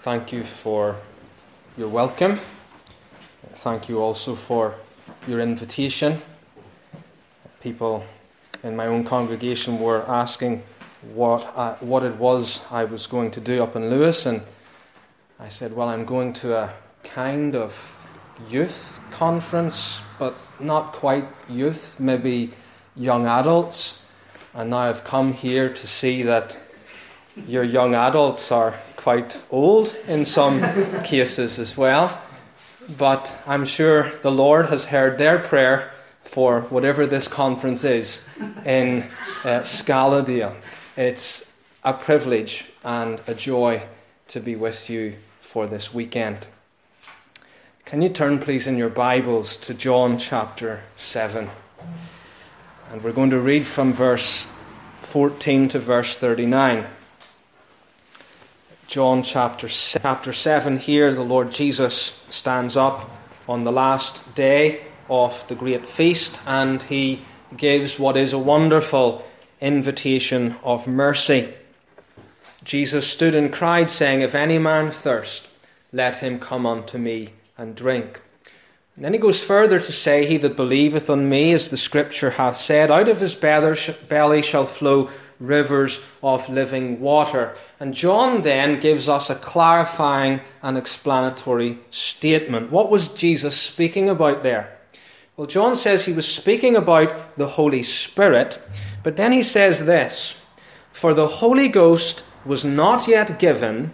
thank you for your welcome. Thank you also for your invitation. People in my own congregation were asking what it was I was going to do up in Lewis, and I said, well, I'm going to a kind of youth conference, but not quite youth, maybe young adults. And now I've come here to see that your young adults are quite old in some cases as well. But I'm sure the Lord has heard their prayer for whatever this conference is in Scaladale. It's a privilege and a joy to be with you for this weekend. Can you turn, please, in your Bibles to John chapter 7? And we're going to read from verse 14 to verse 39. John chapter 7, here the Lord Jesus stands up on the last day of the great feast, and he gives what is a wonderful invitation of mercy. Jesus stood and cried, saying, "If any man thirst, let him come unto me and drink." And then he goes further to say, "He that believeth on me, as the Scripture hath said, out of his belly shall flow rivers of living water." And John then gives us a clarifying and explanatory statement. What was Jesus speaking about there? Well, John says he was speaking about the Holy Spirit, but then he says this: "For the Holy Ghost was not yet given,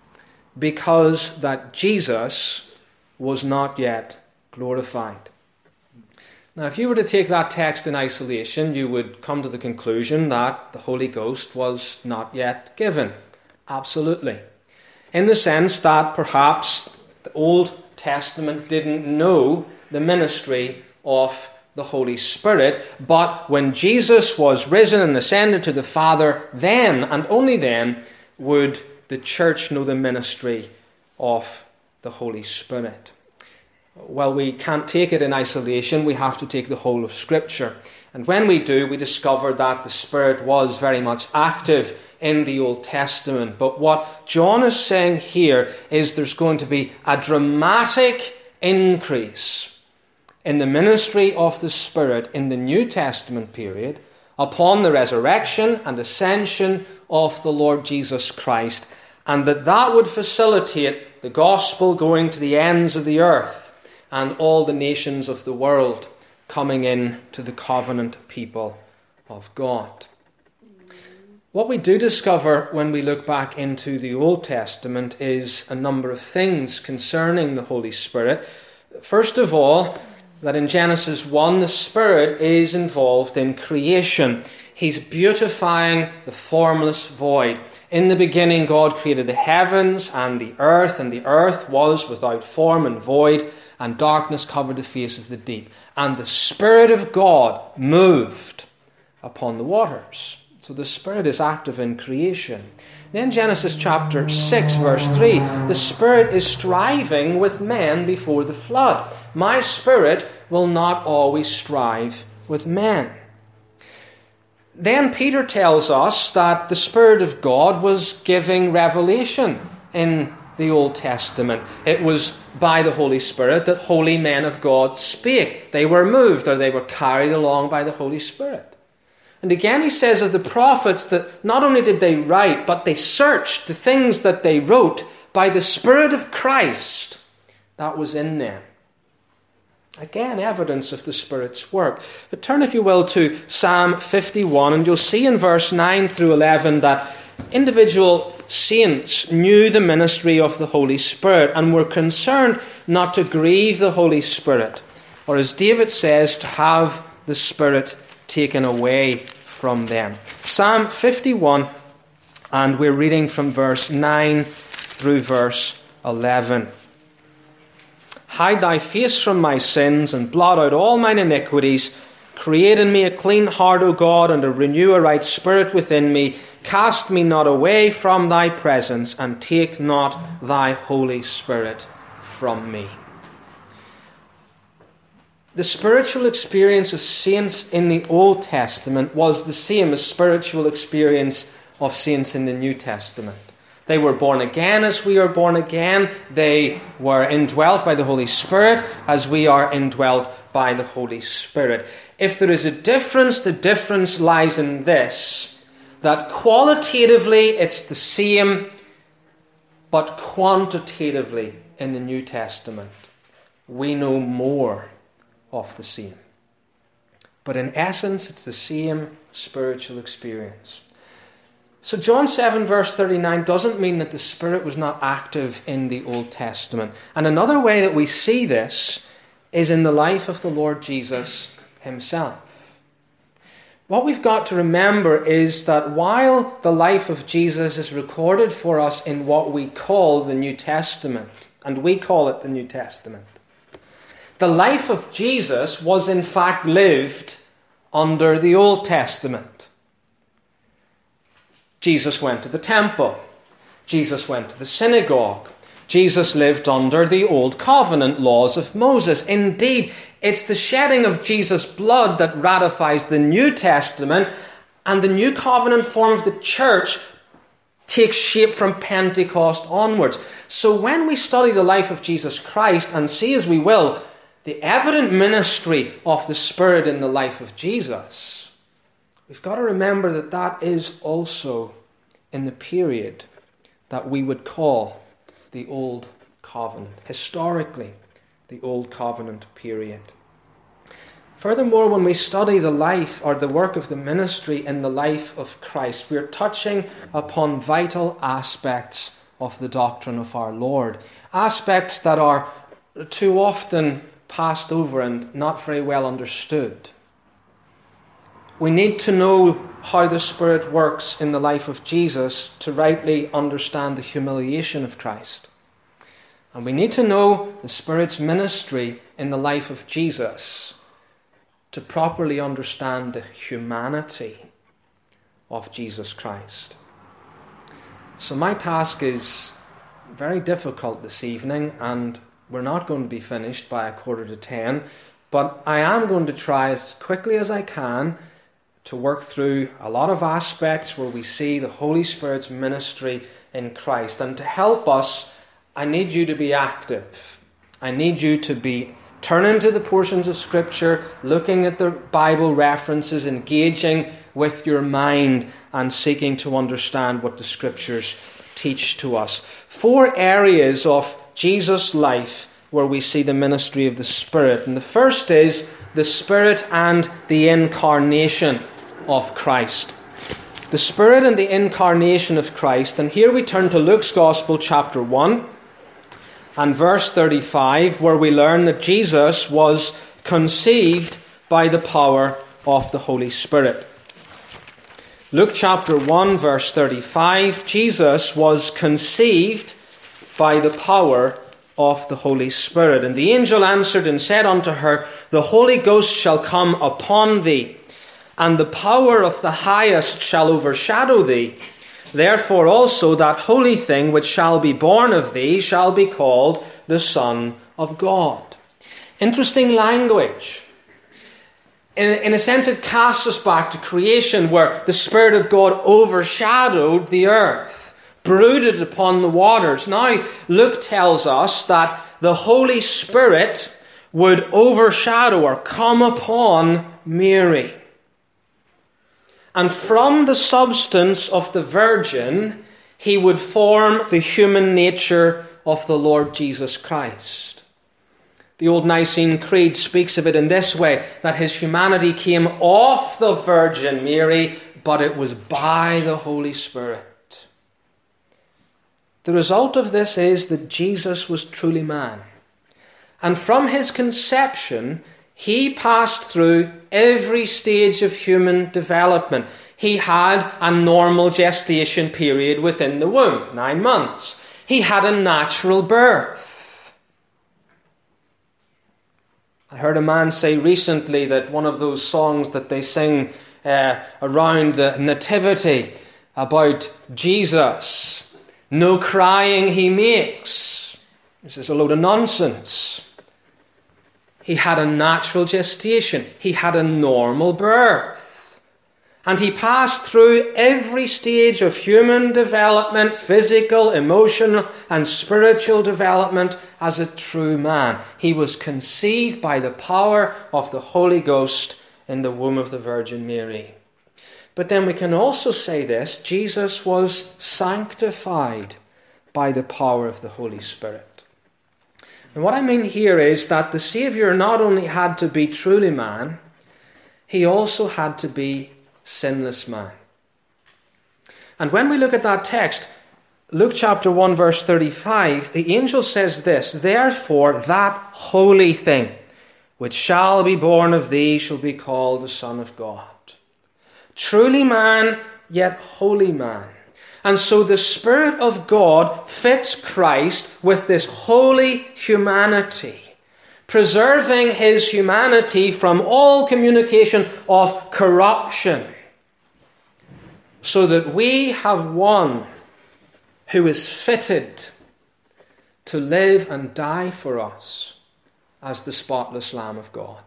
because that Jesus was not yet glorified." Now, if you were to take that text in isolation, you would come to the conclusion that the Holy Ghost was not yet given. Absolutely. In the sense that perhaps the Old Testament didn't know the ministry of the Holy Spirit, but when Jesus was risen and ascended to the Father, then and only then would the church know the ministry of the Holy Spirit. Well, we can't take it in isolation. We have to take the whole of Scripture. And when we do, we discover that the Spirit was very much active in the Old Testament. But what John is saying here is there's going to be a dramatic increase in the ministry of the Spirit in the New Testament period upon the resurrection and ascension of the Lord Jesus Christ, and that would facilitate the gospel going to the ends of the earth and all the nations of the world coming in to the covenant people of God. What we do discover when we look back into the Old Testament is a number of things concerning the Holy Spirit. First of all, that in Genesis 1, the Spirit is involved in creation. He's beautifying the formless void. In the beginning, God created the heavens and the earth was without form and void, and darkness covered the face of the deep. And the Spirit of God moved upon the waters. So the Spirit is active in creation. Then Genesis chapter 6, verse 3, the Spirit is striving with men before the flood. My Spirit will not always strive with men. Then Peter tells us that the Spirit of God was giving revelation in the Old Testament. It was by the Holy Spirit that holy men of God spake. They were moved, or they were carried along by the Holy Spirit. And again he says of the prophets that not only did they write, but they searched the things that they wrote by the Spirit of Christ that was in them. Again, evidence of the Spirit's work. But turn, if you will, to Psalm 51, and you'll see in verse 9 through 11 that individual saints knew the ministry of the Holy Spirit and were concerned not to grieve the Holy Spirit, or as David says, to have the Spirit taken away from them. Psalm 51, and we're reading from verse 9 through verse 11. "Hide thy face from my sins, and blot out all mine iniquities. Create in me a clean heart, O God, and renew a right spirit within me. Cast me not away from thy presence, and take not thy Holy Spirit from me." The spiritual experience of saints in the Old Testament was the same as spiritual experience of saints in the New Testament. They were born again as we are born again. They were indwelt by the Holy Spirit as we are indwelt by the Holy Spirit. If there is a difference, the difference lies in this, that qualitatively it's the same, but quantitatively in the New Testament we know more of the same. But in essence, it's the same spiritual experience. So John 7 verse 39 doesn't mean that the Spirit was not active in the Old Testament. And another way that we see this is in the life of the Lord Jesus himself. What we've got to remember is that while the life of Jesus is recorded for us in what we call the New Testament, and we call it the New Testament, the life of Jesus was in fact lived under the Old Testament. Jesus went to the temple. Jesus went to the synagogue. Jesus lived under the Old Covenant laws of Moses. Indeed, it's the shedding of Jesus' blood that ratifies the New Testament, and the New Covenant form of the church takes shape from Pentecost onwards. So when we study the life of Jesus Christ and see, as we will, the evident ministry of the Spirit in the life of Jesus, we've got to remember that that is also in the period that we would call the Old Covenant. Historically, the Old Covenant period. Furthermore, when we study the life or the work of the ministry in the life of Christ, we are touching upon vital aspects of the doctrine of our Lord. Aspects that are too often passed over and not very well understood. We need to know how the Spirit works in the life of Jesus to rightly understand the humiliation of Christ. And we need to know the Spirit's ministry in the life of Jesus to properly understand the humanity of Jesus Christ. So my task is very difficult this evening, and we're not going to be finished by 9:45, but I am going to try as quickly as I can to work through a lot of aspects where we see the Holy Spirit's ministry in Christ. And to help us, I need you to be active. I need you to be turning to the portions of Scripture, looking at the Bible references, engaging with your mind and seeking to understand what the Scriptures teach to us. 4 areas of Jesus' life where we see the ministry of the Spirit. And the first is the Spirit and the incarnation of Christ. The Spirit and the incarnation of Christ. And here we turn to Luke's Gospel, chapter 1, and verse 35, where we learn that Jesus was conceived by the power of the Holy Spirit. Luke chapter 1, verse 35, Jesus was conceived by the power of the Holy Spirit. And the angel answered and said unto her, The Holy Ghost shall come upon thee, and the power of the highest shall overshadow thee. Therefore also that holy thing which shall be born of thee shall be called the Son of God. Interesting language. In a sense, it casts us back to creation, where the Spirit of God overshadowed the earth, brooded upon the waters. Now, Luke tells us that the Holy Spirit would overshadow or come upon Mary. And from the substance of the Virgin, he would form the human nature of the Lord Jesus Christ. The Old Nicene Creed speaks of it in this way, that his humanity came off the Virgin Mary, but it was by the Holy Spirit. The result of this is that Jesus was truly man. And from his conception, he passed through every stage of human development. He had a normal gestation period within the womb, 9 months. He had a natural birth. I heard a man say recently that one of those songs that they sing around the nativity about Jesus, no crying he makes. This is a load of nonsense. He had a natural gestation. He had a normal birth. And he passed through every stage of human development, physical, emotional, and spiritual development as a true man. He was conceived by the power of the Holy Ghost in the womb of the Virgin Mary. But then we can also say this: Jesus was sanctified by the power of the Holy Spirit. And what I mean here is that the Saviour not only had to be truly man, he also had to be sinless man. And when we look at that text, Luke chapter 1 verse 35, the angel says this: "Therefore that holy thing which shall be born of thee shall be called the Son of God." Truly man, yet holy man. And so the Spirit of God fits Christ with this holy humanity, preserving his humanity from all communication of corruption, so that we have one who is fitted to live and die for us as the spotless Lamb of God.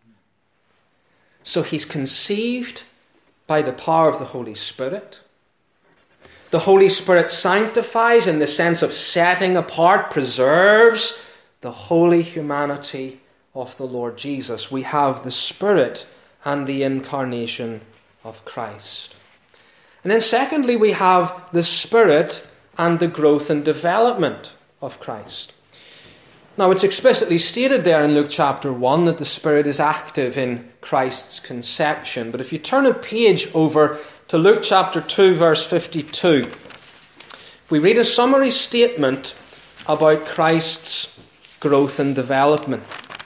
So he's conceived by the power of the Holy Spirit. The Holy Spirit sanctifies in the sense of setting apart, preserves the holy humanity of the Lord Jesus. We have the Spirit and the incarnation of Christ. And then secondly, we have the Spirit and the growth and development of Christ. Now, it's explicitly stated there in Luke chapter 1 that the Spirit is active in Christ's conception. But if you turn a page over to Luke chapter 2, verse 52, we read a summary statement about Christ's growth and development.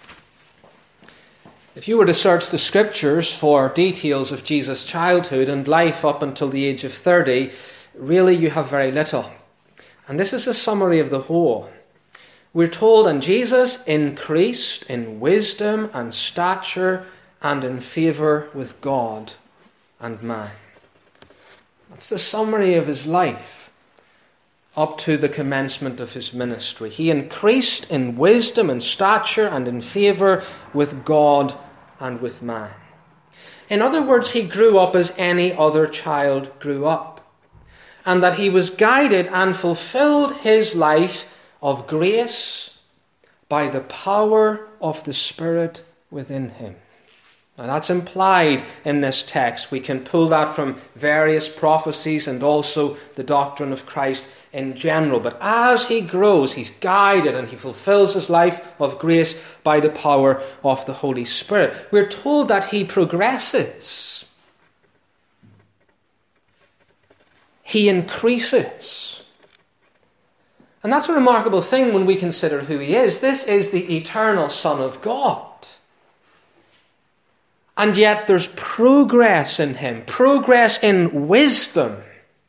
If you were to search the Scriptures for details of Jesus' childhood and life up until the age of 30, really you have very little. And this is a summary of the whole. We're told, "And Jesus increased in wisdom and stature and in favour with God and man." That's the summary of his life up to the commencement of his ministry. He increased in wisdom and stature and in favour with God and with man. In other words, he grew up as any other child grew up, and that he was guided and fulfilled his life of grace by the power of the Spirit within him. Now that's implied in this text. We can pull that from various prophecies and also the doctrine of Christ in general. But as he grows, he's guided and he fulfills his life of grace by the power of the Holy Spirit. We're told that he progresses. He increases. And that's a remarkable thing when we consider who he is. This is the eternal Son of God. And yet there's progress in him, progress in wisdom,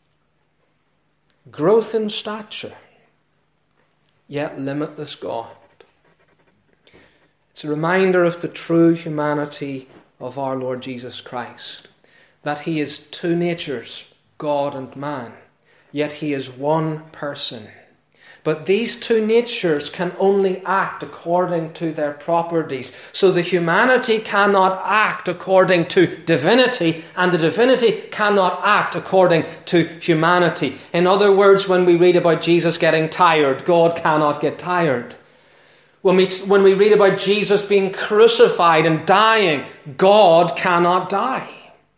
growth in stature, yet limitless God. It's a reminder of the true humanity of our Lord Jesus Christ, that he is two natures, God and man, yet he is one person. But these two natures can only act according to their properties. So the humanity cannot act according to divinity, and the divinity cannot act according to humanity. In other words, when we read about Jesus getting tired, God cannot get tired. When we read about Jesus being crucified and dying, God cannot die.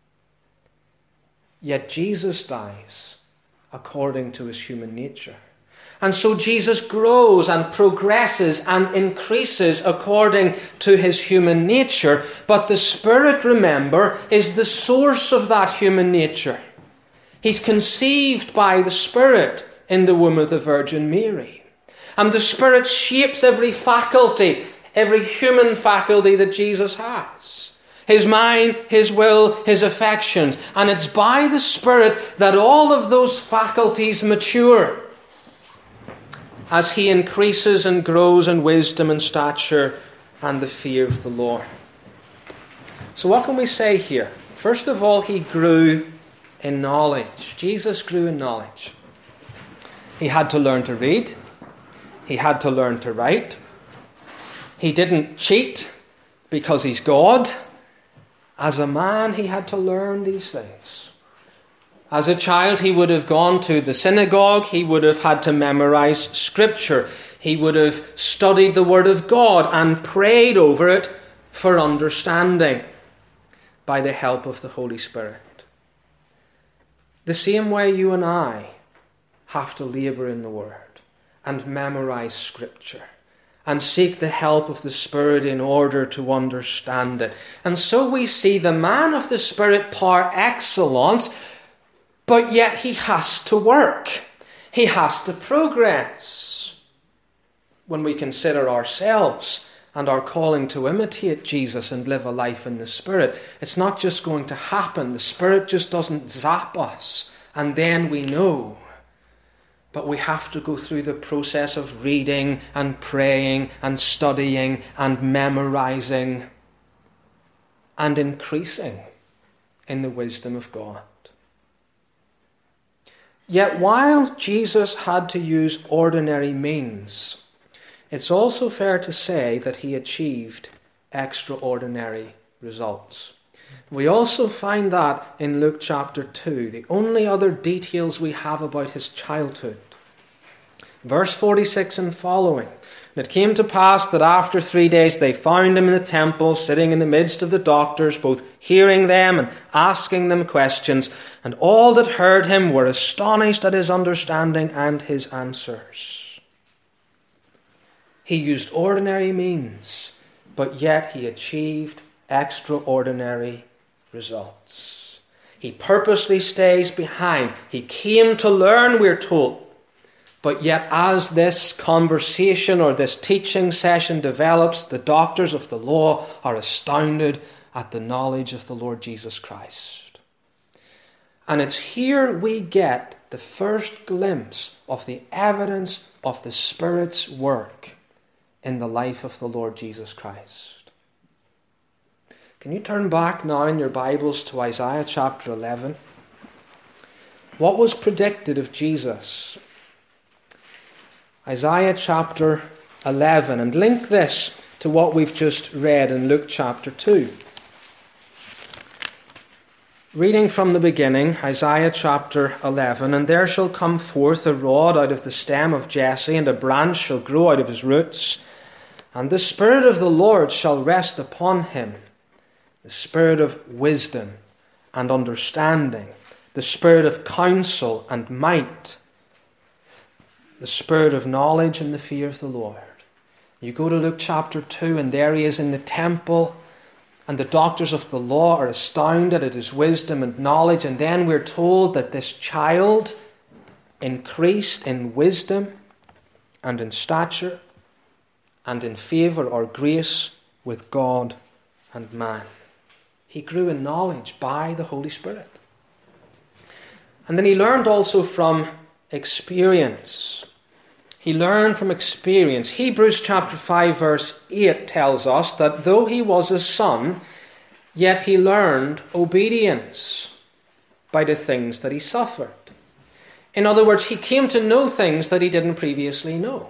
Yet Jesus dies according to his human nature. And so Jesus grows and progresses and increases according to his human nature. But the Spirit, remember, is the source of that human nature. He's conceived by the Spirit in the womb of the Virgin Mary. And the Spirit shapes every faculty, every human faculty that Jesus has. His mind, his will, his affections. And it's by the Spirit that all of those faculties mature as he increases and grows in wisdom and stature and the fear of the Lord. So what can we say here? First of all, he grew in knowledge. Jesus grew in knowledge. He had to learn to read. He had to learn to write. He didn't cheat because he's God. As a man, he had to learn these things. As a child, he would have gone to the synagogue. He would have had to memorize Scripture. He would have studied the Word of God and prayed over it for understanding by the help of the Holy Spirit. The same way you and I have to labour in the Word and memorize Scripture and seek the help of the Spirit in order to understand it. And so we see the man of the Spirit par excellence, but yet he has to work. He has to progress. When we consider ourselves and our calling to imitate Jesus and live a life in the Spirit, it's not just going to happen. The Spirit just doesn't zap us and then we know. But we have to go through the process of reading and praying and studying and memorizing and increasing in the wisdom of God. Yet while Jesus had to use ordinary means, it's also fair to say that he achieved extraordinary results. We also find that in Luke chapter 2, the only other details we have about his childhood. Verse 46 and following. And it came to pass that after 3 days they found him in the temple, sitting in the midst of the doctors, both hearing them and asking them questions. And all that heard him were astonished at his understanding and his answers. He used ordinary means, but yet he achieved extraordinary results. He purposely stays behind. He came to learn, we're told. But yet as this conversation or this teaching session develops, the doctors of the law are astounded at the knowledge of the Lord Jesus Christ. And it's here we get the first glimpse of the evidence of the Spirit's work in the life of the Lord Jesus Christ. Can you turn back now in your Bibles to Isaiah chapter 11? What was predicted of Jesus? Isaiah chapter 11, and link this to what we've just read in Luke chapter 2. Reading from the beginning, Isaiah chapter 11, and there shall come forth a rod out of the stem of Jesse, and a branch shall grow out of his roots. And the Spirit of the Lord shall rest upon him, the Spirit of wisdom and understanding, the Spirit of counsel and might, the Spirit of knowledge and the fear of the Lord. You go to Luke chapter 2, and there he is in the temple, and the doctors of the law are astounded at his wisdom and knowledge. And then we're told that this child increased in wisdom and in stature and in favour or grace with God and man. He grew in knowledge by the Holy Spirit. And then he learned also from experience. He learned from experience. Hebrews chapter 5 verse 8 tells us that though he was a son, yet he learned obedience by the things that he suffered. In other words, he came to know things that he didn't previously know.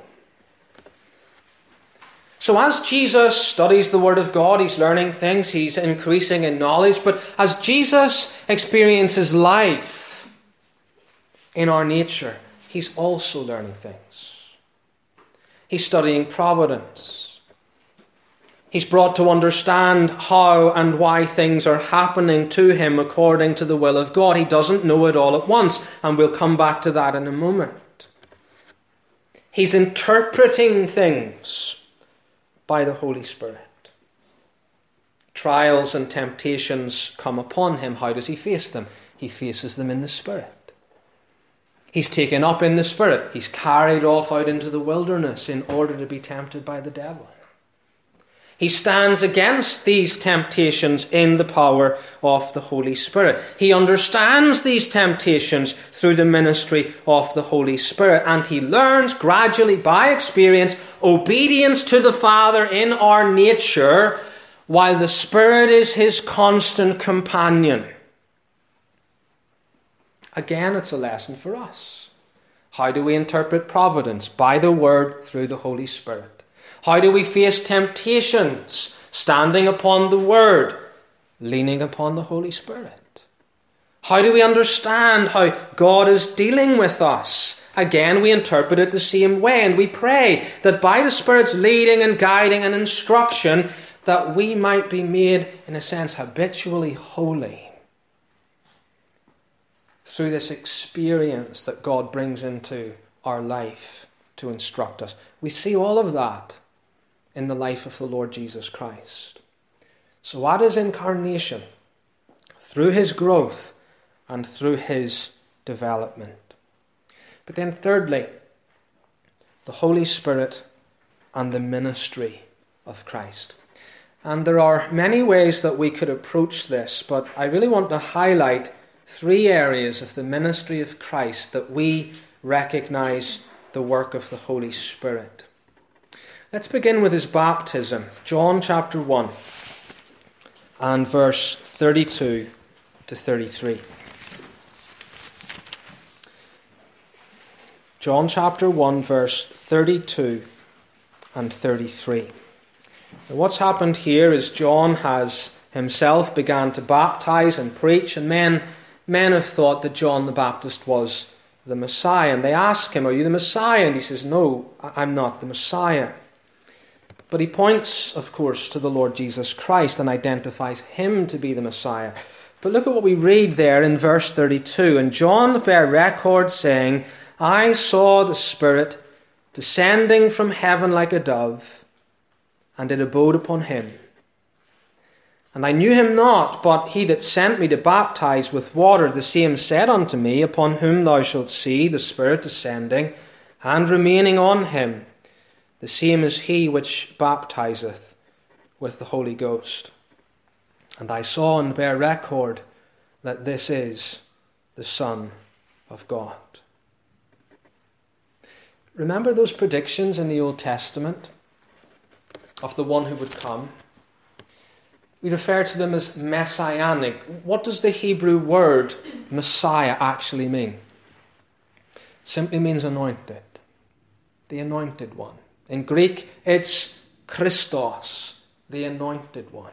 So as Jesus studies the Word of God, he's learning things, he's increasing in knowledge. But as Jesus experiences life in our nature, he's also learning things. He's studying providence. He's brought to understand how and why things are happening to him according to the will of God. He doesn't know it all at once, and we'll come back to that in a moment. He's interpreting things by the Holy Spirit. Trials and temptations come upon him. How does he face them? He faces them in the Spirit. He's taken up in the Spirit. He's carried off out into the wilderness in order to be tempted by the devil. He stands against these temptations in the power of the Holy Spirit. He understands these temptations through the ministry of the Holy Spirit, and he learns gradually by experience obedience to the Father in our nature, while the Spirit is his constant companion. Again, it's a lesson for us. How do we interpret providence? By the Word through the Holy Spirit. How do we face temptations? Standing upon the Word Leaning upon the Holy Spirit. How do we understand how God is dealing with us? Again, we interpret it the same way, and we pray that by the Spirit's leading and guiding and instruction, that we might be made, in a sense, habitually holy through this experience that God brings into our life to instruct us. We see all of that in the life of the Lord Jesus Christ. So at his incarnation, through his growth and through his development. But then thirdly, the Holy Spirit and the ministry of Christ. And there are many ways that we could approach this, but I really want to highlight 3 areas of the ministry of Christ that we recognize the work of the Holy Spirit. Let's begin with his baptism. John chapter 1 and verse 32 to 33. John chapter 1 verse 32 and 33. Now what's happened here is John has himself began to baptize and preach, and men have thought that John the Baptist was the Messiah. And they ask him, "Are you the Messiah?" And he says, "No, I'm not the Messiah." But he points, of course, to the Lord Jesus Christ and identifies him to be the Messiah. But look at what we read there in verse 32. "And John bare record, saying, I saw the Spirit descending from heaven like a dove, and it abode upon him. And I knew him not, but he that sent me to baptize with water, the same said unto me, Upon whom thou shalt see the Spirit descending and remaining on him, the same is he which baptizeth with the Holy Ghost. And I saw and bear record that this is the Son of God." Remember those predictions in the Old Testament of the one who would come? We refer to them as messianic. What does the Hebrew word Messiah actually mean? It simply means anointed. The anointed one. In Greek, it's Christos, the anointed one.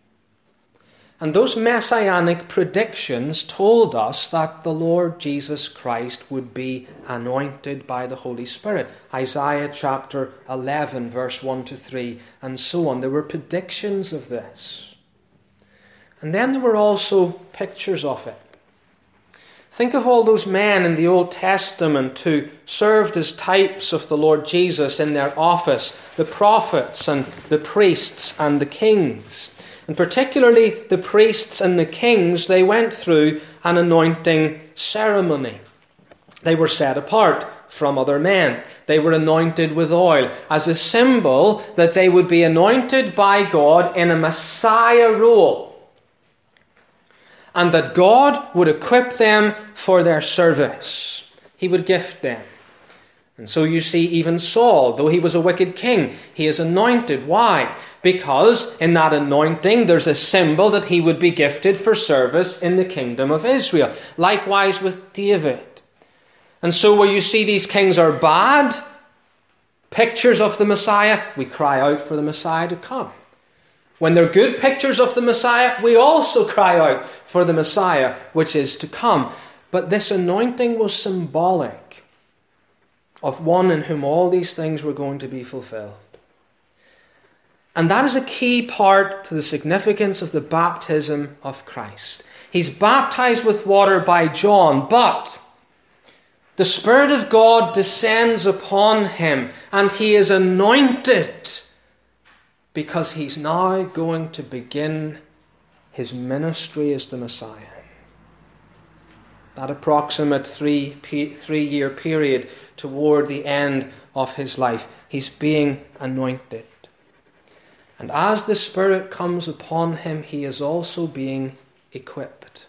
And those messianic predictions told us that the Lord Jesus Christ would be anointed by the Holy Spirit. Isaiah chapter 11, verse 1 to 3, and so on. There were predictions of this. And then there were also pictures of it. Think of all those men in the Old Testament who served as types of the Lord Jesus in their office, the prophets and the priests and the kings. And particularly the priests and the kings, they went through an anointing ceremony. They were set apart from other men. They were anointed with oil as a symbol that they would be anointed by God in a Messiah role, and that God would equip them for their service. He would gift them. And so you see, even Saul, though he was a wicked king, he is anointed. Why? Because in that anointing there's a symbol that he would be gifted for service in the kingdom of Israel. Likewise with David. And so where you see these kings are bad, pictures of the Messiah, we cry out for the Messiah to come. When they're good pictures of the Messiah, we also cry out for the Messiah which is to come. But this anointing was symbolic of one in whom all these things were going to be fulfilled. And that is a key part to the significance of the baptism of Christ. He's baptized with water by John, but the Spirit of God descends upon him and he is anointed because he's now going to begin his ministry as the Messiah. That approximate three-year period toward the end of his life, he's being anointed. And as the Spirit comes upon him, he is also being equipped.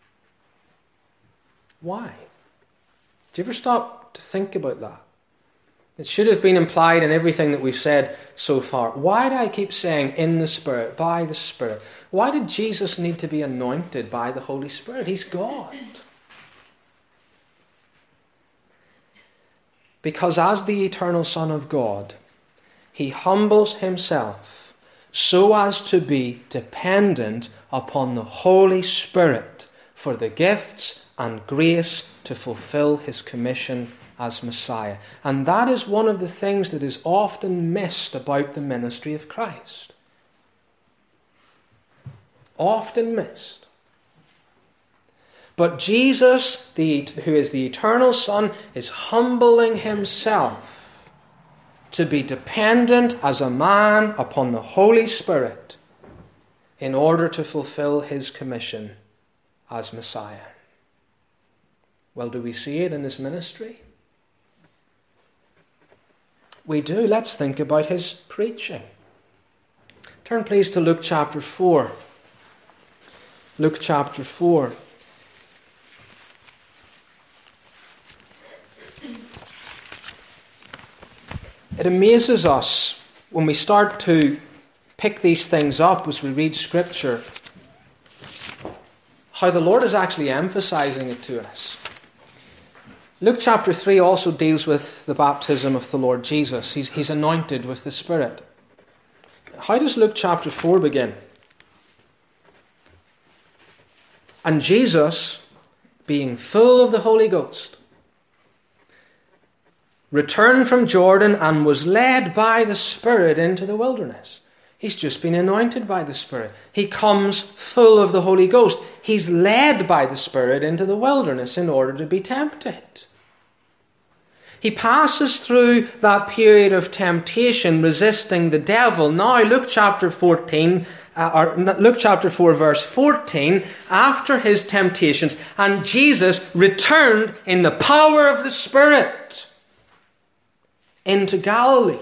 Why? Do you ever stop to think about that? It should have been implied in everything that we've said so far. Why do I keep saying in the Spirit, by the Spirit? Why did Jesus need to be anointed by the Holy Spirit? He's God. Because as the eternal Son of God, he humbles himself so as to be dependent upon the Holy Spirit for the gifts and grace to fulfill his commission as Messiah. And that is one of the things that is often missed about the ministry of Christ. Often missed. But Jesus, who is the eternal Son, is humbling himself to be dependent as a man upon the Holy Spirit in order to fulfill his commission as Messiah. Well, do we see it in his ministry? We do. Let's think about his preaching. Turn please to Luke chapter 4. Luke chapter 4. It amazes us when we start to pick these things up as we read Scripture, how the Lord is actually emphasizing it to us. Luke chapter 3 also deals with the baptism of the Lord Jesus. He's anointed with the Spirit. How does Luke chapter 4 begin? And Jesus, being full of the Holy Ghost, returned from Jordan and was led by the Spirit into the wilderness. He's just been anointed by the Spirit. He comes full of the Holy Ghost. He's led by the Spirit into the wilderness in order to be tempted. He passes through that period of temptation, resisting the devil. Now, Luke chapter 4 verse 14, after his temptations, and Jesus returned in the power of the Spirit into Galilee.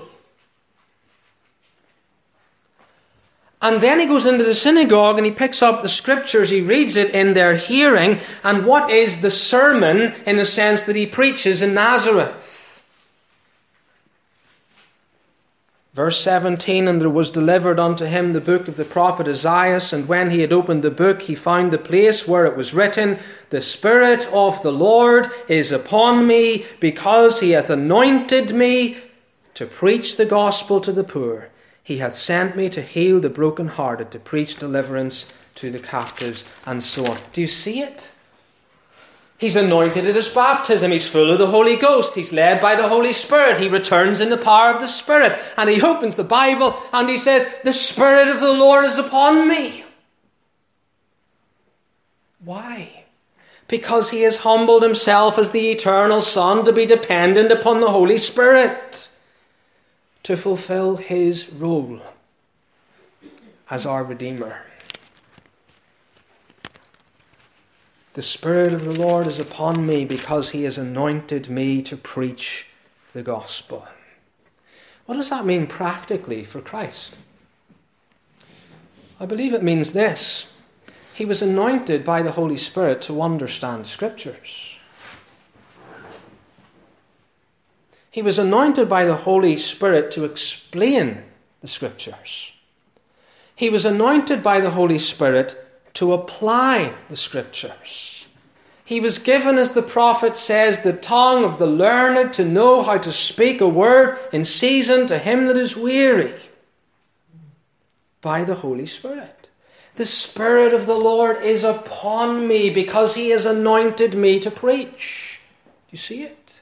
And then he goes into the synagogue and he picks up the Scriptures, he reads it in their hearing. And what is the sermon in the sense that he preaches in Nazareth? Verse 17, and there was delivered unto him the book of the prophet Isaiah, and when he had opened the book, he found the place where it was written, the Spirit of the Lord is upon me, because he hath anointed me to preach the gospel to the poor. He hath sent me to heal the brokenhearted, to preach deliverance to the captives, and so on. Do you see it? He's anointed at his baptism. He's full of the Holy Ghost. He's led by the Holy Spirit. He returns in the power of the Spirit. And he opens the Bible and he says, the Spirit of the Lord is upon me. Why? Because he has humbled himself as the eternal Son to be dependent upon the Holy Spirit to fulfill his role as our Redeemer. The Spirit of the Lord is upon me because he has anointed me to preach the gospel. What does that mean practically for Christ? I believe it means this. He was anointed by the Holy Spirit to understand the Scriptures. He was anointed by the Holy Spirit to explain the Scriptures. He was anointed by the Holy Spirit to apply the Scriptures. He was given, as the prophet says, the tongue of the learned to know how to speak a word in season to him that is weary. By the Holy Spirit. The Spirit of the Lord is upon me because he has anointed me to preach. Do you see it?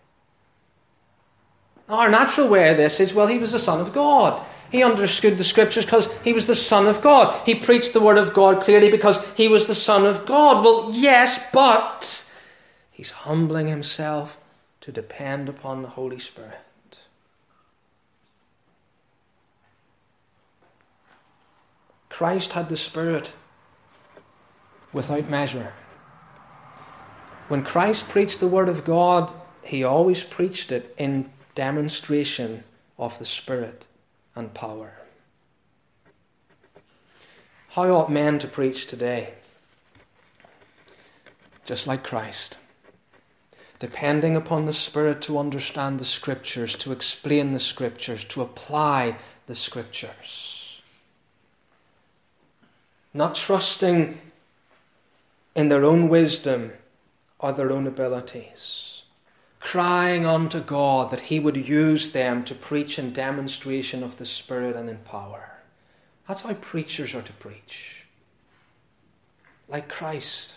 Our natural way of this is, well, he was the Son of God. He understood the Scriptures because he was the Son of God. He preached the Word of God clearly because he was the Son of God. Well, yes, but he's humbling himself to depend upon the Holy Spirit. Christ had the Spirit without measure. When Christ preached the Word of God, he always preached it in demonstration of the Spirit and power. How ought men to preach today? Just like Christ. Depending upon the Spirit to understand the Scriptures, to explain the Scriptures, to apply the Scriptures. Not trusting in their own wisdom or their own abilities. Crying unto God that he would use them to preach in demonstration of the Spirit and in power. That's how preachers are to preach. Like Christ.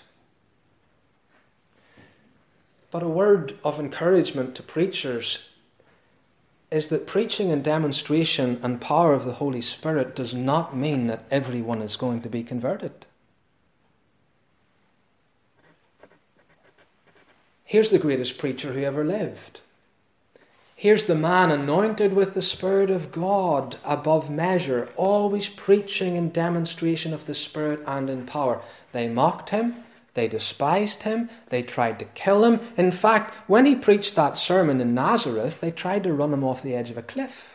But a word of encouragement to preachers is that preaching and demonstration and power of the Holy Spirit does not mean that everyone is going to be converted. Here's the greatest preacher who ever lived. Here's the man anointed with the Spirit of God above measure, always preaching in demonstration of the Spirit and in power. They mocked him. They despised him. They tried to kill him. In fact, when he preached that sermon in Nazareth, they tried to run him off the edge of a cliff.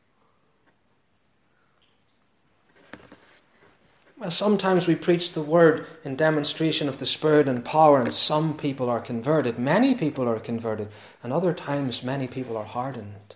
Well, sometimes we preach the word in demonstration of the Spirit and power, and some people are converted. Many people are converted. And other times, many people are hardened.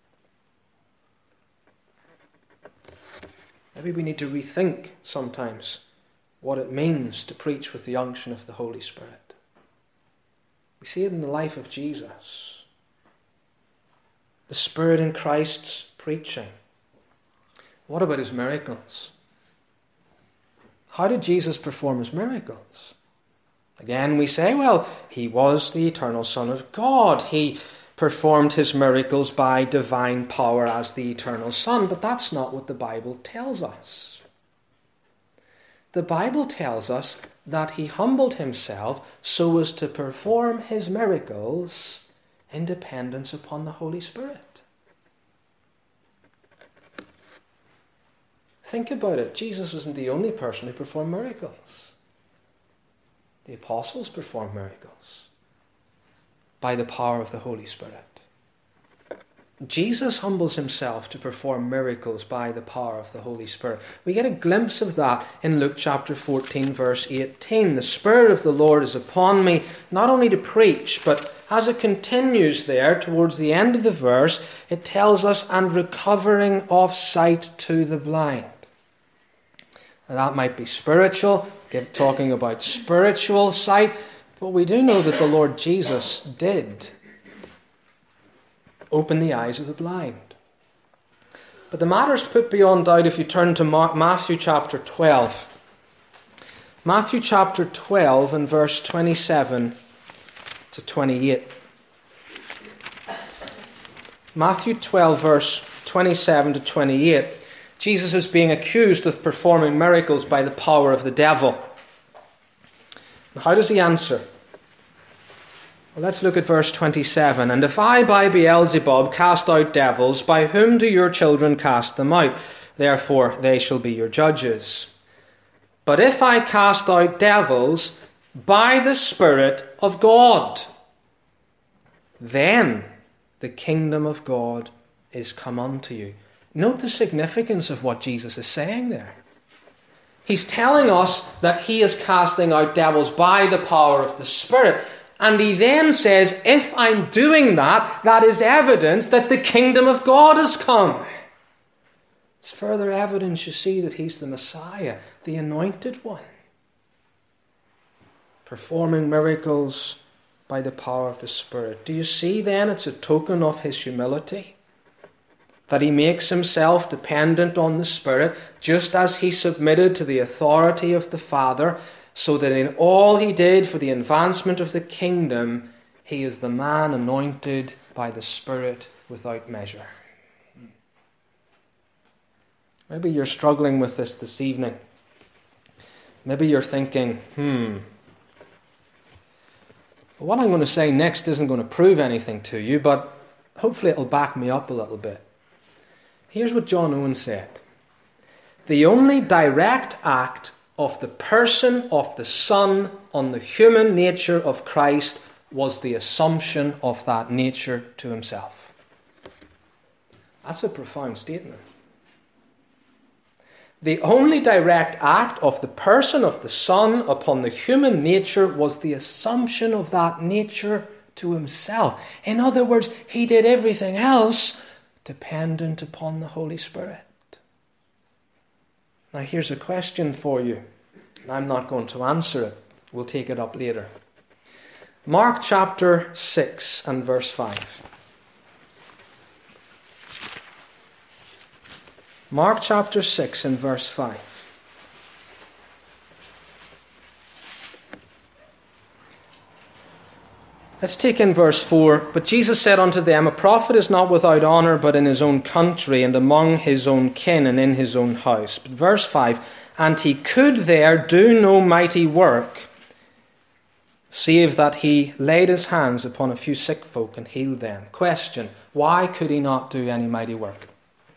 Maybe we need to rethink sometimes what it means to preach with the unction of the Holy Spirit. We see it in the life of Jesus. The Spirit in Christ's preaching. What about his miracles? How did Jesus perform his miracles? Again, we say, well, he was the eternal Son of God. He performed his miracles by divine power as the eternal Son. But that's not what the Bible tells us. The Bible tells us that he humbled himself so as to perform his miracles in dependence upon the Holy Spirit. Think about it. Jesus wasn't the only person who performed miracles. The apostles performed miracles by the power of the Holy Spirit. Jesus humbles himself to perform miracles by the power of the Holy Spirit. We get a glimpse of that in Luke chapter 14, verse 18. The Spirit of the Lord is upon me, not only to preach, but as it continues there towards the end of the verse, it tells us, and recovering of sight to the blind. Now, that might be spiritual, talking about spiritual sight, but we do know that the Lord Jesus did open the eyes of the blind. But the matter's put beyond doubt if you turn to Matthew chapter 12. Matthew chapter 12 and verse 27 to 28. Matthew 12 verse 27 to 28. Jesus is being accused of performing miracles by the power of the devil. And how does he answer? Well, let's look at verse 27. And if I by Beelzebub cast out devils, by whom do your children cast them out? Therefore they shall be your judges. But if I cast out devils by the Spirit of God, then the kingdom of God is come unto you. Note the significance of what Jesus is saying there. He's telling us that he is casting out devils by the power of the Spirit. And he then says, if I'm doing that, that is evidence that the kingdom of God has come. It's further evidence, you see, that he's the Messiah, the anointed one, performing miracles by the power of the Spirit. Do you see then it's a token of his humility? That he makes himself dependent on the Spirit, just as he submitted to the authority of the Father, so that in all he did for the advancement of the kingdom, he is the man anointed by the Spirit without measure. Maybe you're struggling with this evening. Maybe you're thinking, what I'm going to say next isn't going to prove anything to you, but hopefully it'll back me up a little bit. Here's what John Owen said. The only direct act of the person of the Son on the human nature of Christ was the assumption of that nature to himself. That's a profound statement. The only direct act of the person of the Son upon the human nature was the assumption of that nature to himself. In other words, he did everything else dependent upon the Holy Spirit. Now here's a question for you. I'm not going to answer it. We'll take it up later. Mark chapter 6 and verse 5. Mark chapter 6 and verse 5. Let's take in verse 4. But Jesus said unto them, a prophet is not without honour but in his own country, and among his own kin, and in his own house. But verse 5, and he could there do no mighty work, save that he laid his hands upon a few sick folk and healed them. Question, why could he not do any mighty work?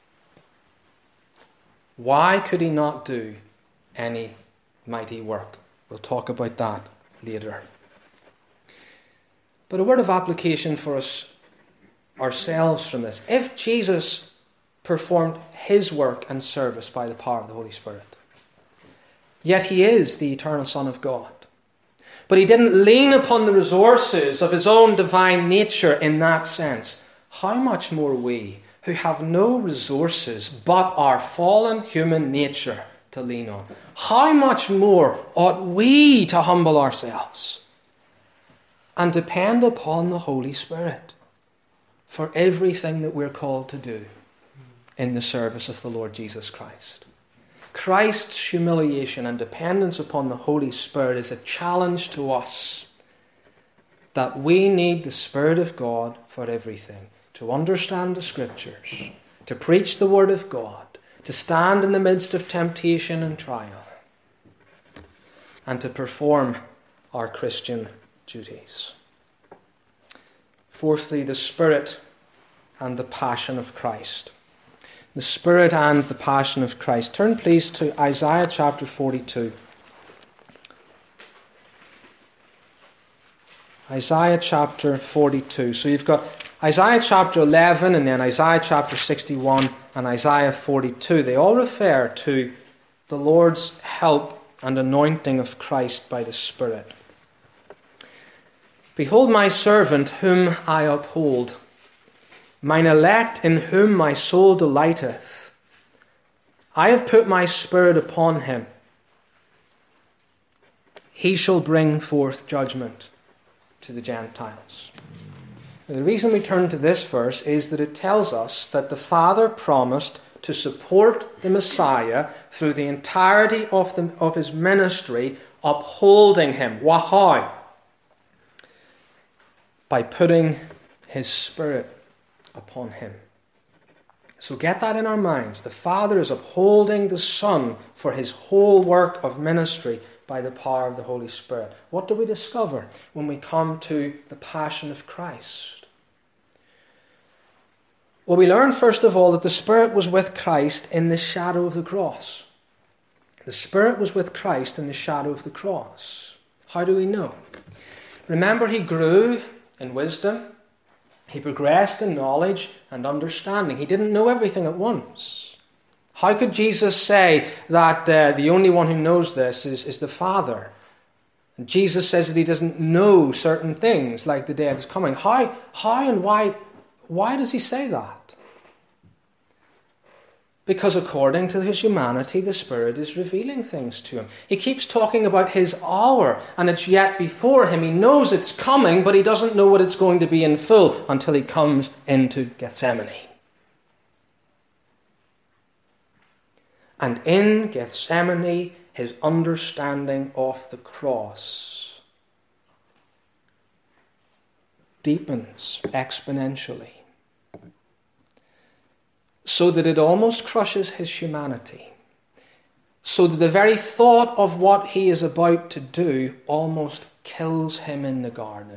Why could he not do any mighty work? We'll talk about that later. But a word of application for us ourselves from this. If Jesus performed his work and service by the power of the Holy Spirit, yet he is the eternal Son of God, but he didn't lean upon the resources of his own divine nature in that sense, how much more we, who have no resources but our fallen human nature to lean on, how much more ought we to humble ourselves and depend upon the Holy Spirit for everything that we're called to do in the service of the Lord Jesus Christ. Christ's humiliation and dependence upon the Holy Spirit is a challenge to us that we need the Spirit of God for everything. To understand the Scriptures, to preach the Word of God, to stand in the midst of temptation and trial, and to perform our Christian duties. Fourthly, the Spirit and the passion of Christ. The Spirit and the passion of Christ. Turn please to Isaiah chapter 42. Isaiah chapter 42. So you've got Isaiah chapter 11 and then Isaiah chapter 61 and Isaiah 42. They all refer to the Lord's help and anointing of Christ by the Spirit. Behold my servant whom I uphold, mine elect in whom my soul delighteth. I have put my Spirit upon him. He shall bring forth judgment to the Gentiles. Now, the reason we turn to this verse is that it tells us that the Father promised to support the Messiah through the entirety of his ministry, upholding him. How? By putting his Spirit upon him. So get that in our minds. The Father is upholding the Son for his whole work of ministry by the power of the Holy Spirit. What do we discover when we come to the passion of Christ? Well, we learn first of all that the Spirit was with Christ in the shadow of the cross. The Spirit was with Christ in the shadow of the cross. How do we know? Remember, he grew in wisdom. He progressed in knowledge and understanding. He didn't know everything at once. How could Jesus say that the only one who knows this is the Father? And Jesus says that he doesn't know certain things, like the day of his coming. How and why does he say that? Because according to his humanity, the Spirit is revealing things to him. He keeps talking about his hour, and it's yet before him. He knows it's coming, but he doesn't know what it's going to be in full until he comes into Gethsemane. And in Gethsemane, his understanding of the cross deepens exponentially, so that it almost crushes his humanity, so that the very thought of what he is about to do almost kills him in the garden.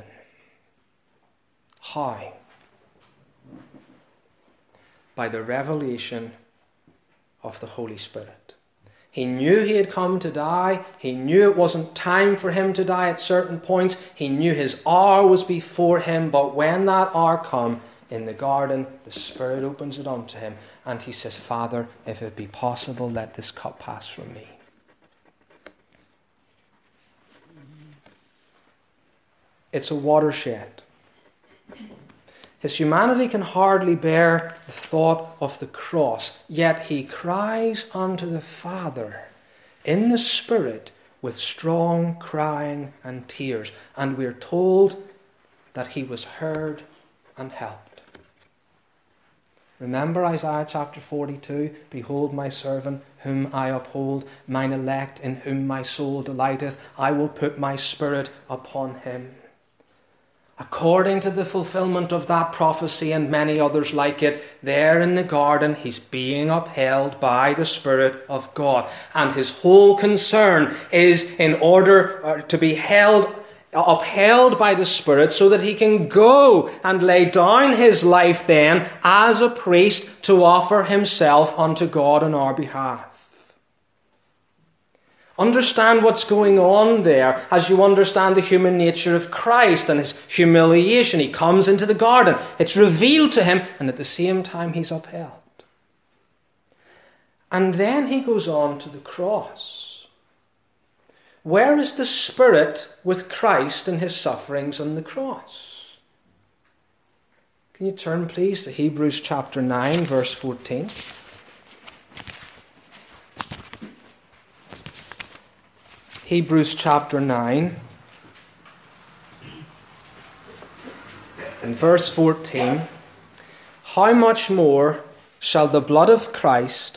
How? By the revelation of the Holy Spirit. He knew he had come to die. He knew it wasn't time for him to die at certain points. He knew his hour was before him, but when that hour come, in the garden, the Spirit opens it unto him, and he says, Father, if it be possible, let this cup pass from me. It's a watershed. His humanity can hardly bear the thought of the cross, yet he cries unto the Father in the Spirit with strong crying and tears, and we're told that he was heard and helped. Remember Isaiah chapter 42, behold my servant whom I uphold, mine elect in whom my soul delighteth, I will put my spirit upon him. According to the fulfillment of that prophecy and many others like it, there in the garden he's being upheld by the Spirit of God. And his whole concern is in order to be upheld by the Spirit so that he can go and lay down his life then as a priest to offer himself unto God on our behalf. Understand what's going on there as you understand the human nature of Christ and his humiliation. He comes into the garden. It's revealed to him, and at the same time he's upheld. And then he goes on to the cross. Where is the Spirit with Christ in his sufferings on the cross? Can you turn, please, to Hebrews chapter 9, verse 14. Hebrews chapter 9 and verse 14. How much more shall the blood of Christ,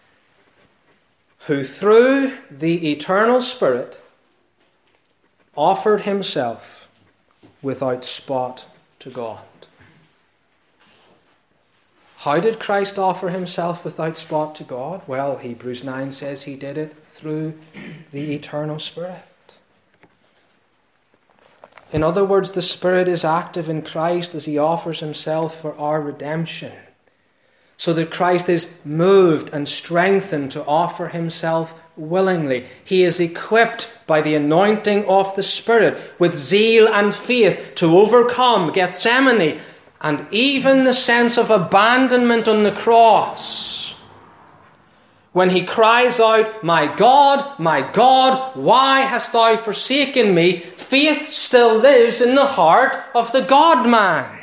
who through the eternal Spirit offered himself without spot to God. How did Christ offer himself without spot to God? Well, Hebrews 9 says he did it through the eternal Spirit. In other words, the Spirit is active in Christ as he offers himself for our redemption, so that Christ is moved and strengthened to offer himself willingly. He is equipped by the anointing of the Spirit with zeal and faith to overcome Gethsemane and even the sense of abandonment on the cross. When he cries out, my God, why hast thou forsaken me? Faith still lives in the heart of the God-man.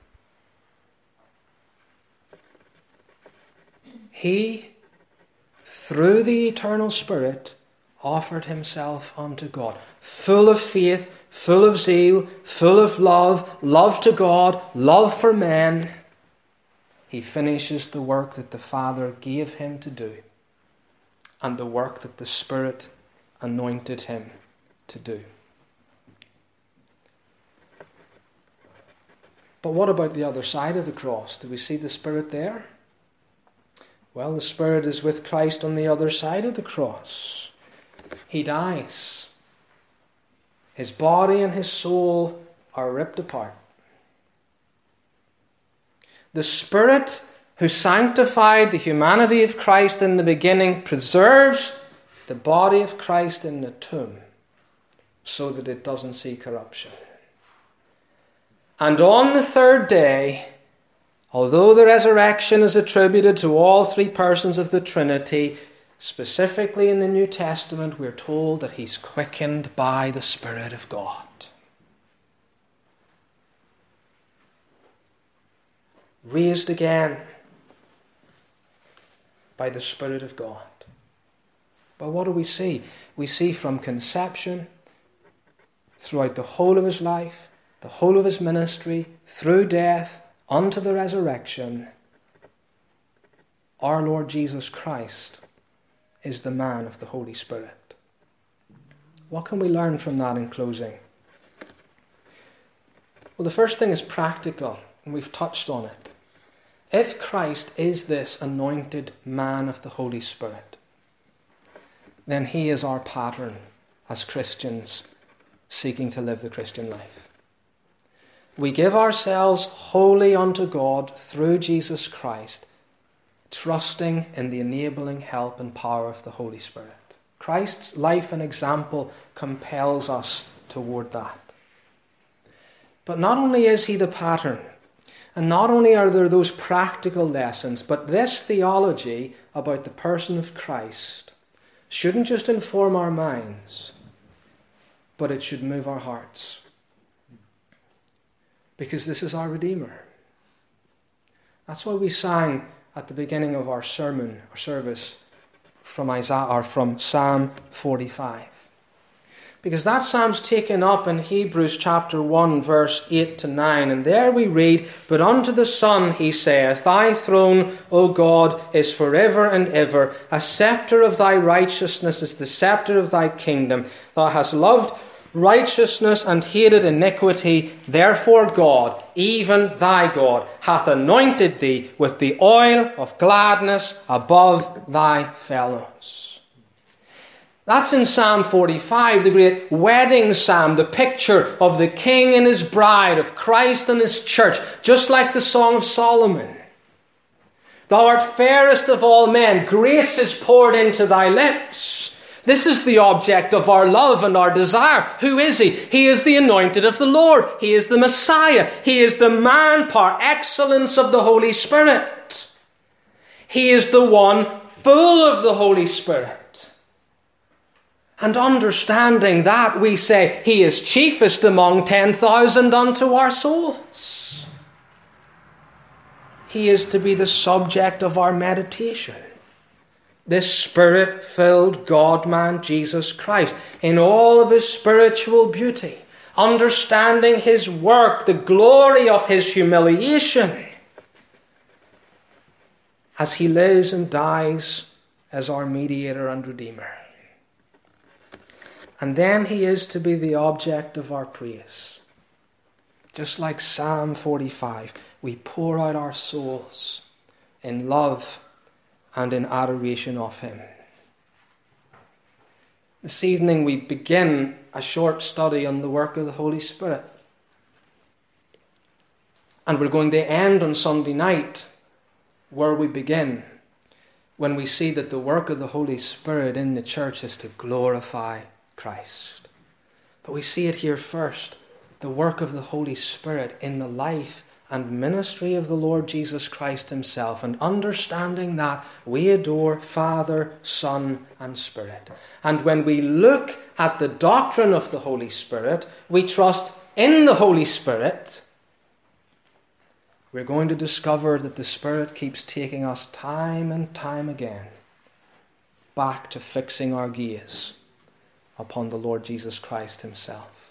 He, through the eternal Spirit, offered himself unto God, full of faith, full of zeal, full of love to God, love for men. He finishes the work that the Father gave him to do and the work that the Spirit anointed him to do. But what about the other side of the cross? Do we see the Spirit there? Well, the Spirit is with Christ on the other side of the cross. He dies. His body and his soul are ripped apart. The Spirit who sanctified the humanity of Christ in the beginning preserves the body of Christ in the tomb so that it doesn't see corruption. And on the third day, although the resurrection is attributed to all three persons of the Trinity, specifically in the New Testament, we're told that he's quickened by the Spirit of God. Raised again by the Spirit of God. But what do we see? We see from conception, throughout the whole of his life, the whole of his ministry, through death, unto the resurrection, our Lord Jesus Christ is the man of the Holy Spirit. What can we learn from that in closing? Well, the first thing is practical, and we've touched on it. If Christ is this anointed man of the Holy Spirit, then he is our pattern as Christians seeking to live the Christian life. We give ourselves wholly unto God through Jesus Christ, trusting in the enabling help and power of the Holy Spirit. Christ's life and example compels us toward that. But not only is he the pattern, and not only are there those practical lessons, but this theology about the person of Christ shouldn't just inform our minds, but it should move our hearts. Because this is our Redeemer. That's why we sang at the beginning of our sermon or service from Isaiah or from Psalm 45. Because that psalm's taken up in Hebrews chapter 1, verse 8 to 9. And there we read, "But unto the Son he saith, Thy throne, O God, is forever and ever. A scepter of thy righteousness is the scepter of thy kingdom. Thou hast loved righteousness and hated iniquity. Therefore God, even thy God, hath anointed thee with the oil of gladness above thy fellows." That's in Psalm 45, the great wedding psalm, the picture of the king and his bride, of Christ and his church, just like the Song of Solomon. "Thou art fairest of all men, grace is poured into thy lips." This is the object of our love and our desire. Who is he? He is the anointed of the Lord. He is the Messiah. He is the man par excellence of the Holy Spirit. He is the one full of the Holy Spirit. And understanding that, we say, he is chiefest among 10,000 unto our souls. He is to be the subject of our meditation. This Spirit-filled God-man, Jesus Christ, in all of his spiritual beauty, understanding his work, the glory of his humiliation, as he lives and dies as our mediator and redeemer. And then he is to be the object of our praise. Just like Psalm 45, we pour out our souls in love and in adoration of him. This evening we begin a short study on the work of the Holy Spirit. And we're going to end on Sunday night where we begin, when we see that the work of the Holy Spirit in the church is to glorify Christ. But we see it here first, the work of the Holy Spirit in the life and ministry of the Lord Jesus Christ himself, and understanding that we adore Father, Son, and Spirit. And when we look at the doctrine of the Holy Spirit, we trust in the Holy Spirit, we're going to discover that the Spirit keeps taking us time and time again back to fixing our gaze upon the Lord Jesus Christ himself.